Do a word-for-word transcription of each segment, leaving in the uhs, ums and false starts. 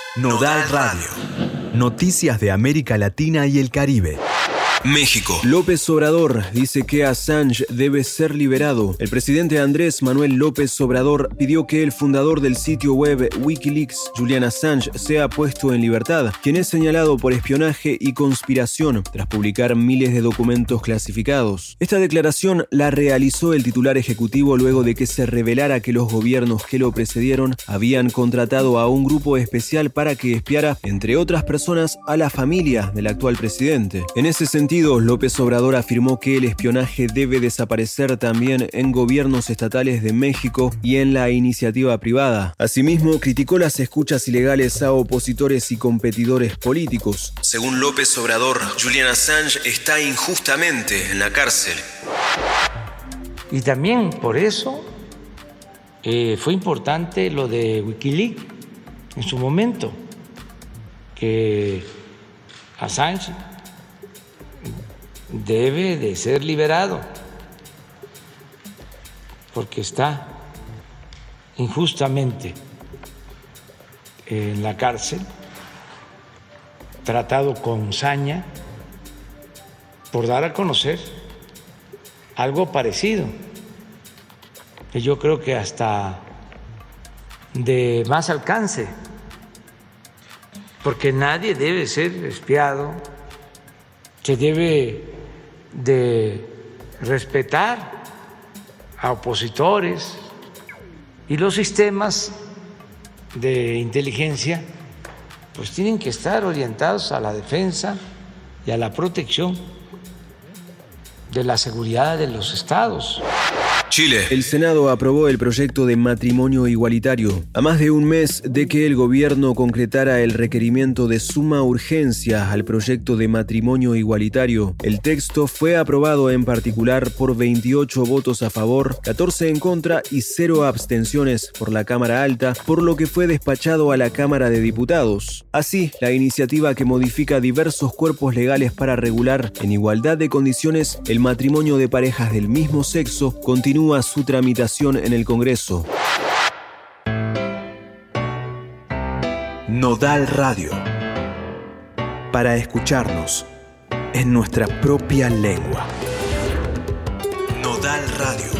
Nodal Radio. Noticias de América Latina y el Caribe. México. López Obrador dice que Assange debe ser liberado. El presidente Andrés Manuel López Obrador pidió que el fundador del sitio web Wikileaks, Julian Assange, sea puesto en libertad, quien es señalado por espionaje y conspiración tras publicar miles de documentos clasificados. Esta declaración la realizó el titular ejecutivo luego de que se revelara que los gobiernos que lo precedieron habían contratado a un grupo especial para que espiara, entre otras personas, a la familia del actual presidente. En ese sentido, López Obrador afirmó que el espionaje debe desaparecer también en gobiernos estatales de México y en la iniciativa privada. Asimismo, criticó las escuchas ilegales a opositores y competidores políticos. Según López Obrador, Julian Assange está injustamente en la cárcel. Y también por eso eh, fue importante lo de Wikileaks en su momento, que Assange debe de ser liberado porque está injustamente en la cárcel, tratado con saña por dar a conocer algo parecido, que yo creo que hasta de más alcance, porque nadie debe ser espiado, se debe de respetar a opositores y los sistemas de inteligencia pues tienen que estar orientados a la defensa y a la protección de la seguridad de los estados. Chile. El Senado aprobó el proyecto de matrimonio igualitario. A más de un mes de que el gobierno concretara el requerimiento de suma urgencia al proyecto de matrimonio igualitario, el texto fue aprobado en particular por veintiocho votos a favor, catorce en contra y cero abstenciones por la Cámara Alta, por lo que fue despachado a la Cámara de Diputados. Así, la iniciativa que modifica diversos cuerpos legales para regular en igualdad de condiciones el matrimonio de parejas del mismo sexo continúa su tramitación en el Congreso. Nodal Radio. Para escucharnos en nuestra propia lengua. Nodal Radio.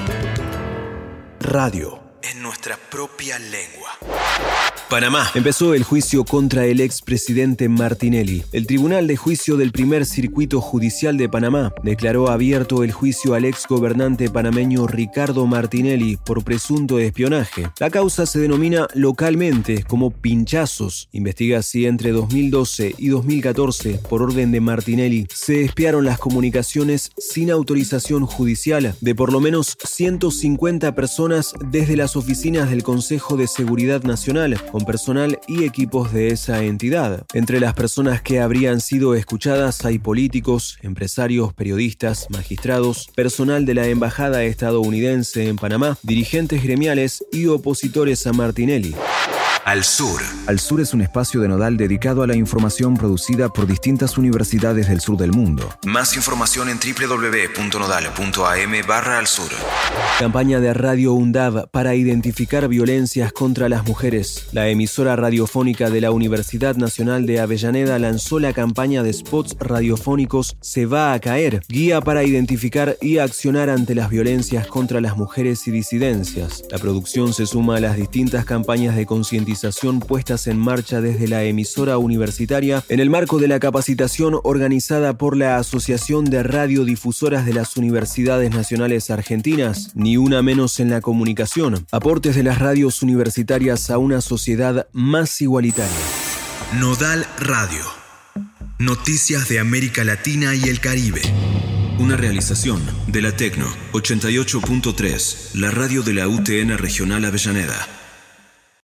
Radio en nuestra propia lengua. Panamá. Empezó el juicio contra el expresidente Martinelli. El Tribunal de Juicio del Primer Circuito Judicial de Panamá declaró abierto el juicio al exgobernante panameño Ricardo Martinelli por presunto espionaje. La causa se denomina localmente como Pinchazos. Investiga si entre dos mil doce y dos mil catorce, por orden de Martinelli, se espiaron las comunicaciones sin autorización judicial de por lo menos ciento cincuenta personas desde las oficinas del Consejo de Seguridad Nacional, con personal y equipos de esa entidad. Entre las personas que habrían sido escuchadas hay políticos, empresarios, periodistas, magistrados, personal de la Embajada estadounidense en Panamá, dirigentes gremiales y opositores a Martinelli. Al Sur. Al Sur es un espacio de Nodal dedicado a la información producida por distintas universidades del sur del mundo. Más información en doble u doble u doble u punto nodal punto a m barra al sur. Campaña de Radio UNDAV para identificar violencias contra las mujeres. La emisora radiofónica de la Universidad Nacional de Avellaneda lanzó la campaña de spots radiofónicos Se va a caer, guía para identificar y accionar ante las violencias contra las mujeres y disidencias. La producción se suma a las distintas campañas de concientización puestas en marcha desde la emisora universitaria en el marco de la capacitación organizada por la Asociación de Radiodifusoras de las Universidades Nacionales Argentinas, Ni Una Menos en la Comunicación, aportes de las radios universitarias a una sociedad más igualitaria. Nodal Radio. Noticias de América Latina y el Caribe. Una realización de la Tecno ochenta y ocho punto tres, la radio de la U T N Regional Avellaneda.